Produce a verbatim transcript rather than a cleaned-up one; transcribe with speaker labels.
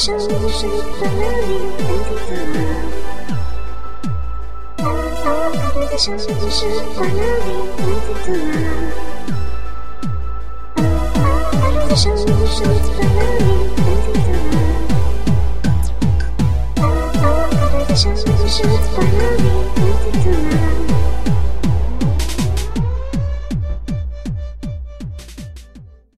Speaker 1: 手是把那里安定的啊啊，他对的手是把那里安定的啊啊，他对的手是把那里安定的啊啊，他对的手是把那里安定的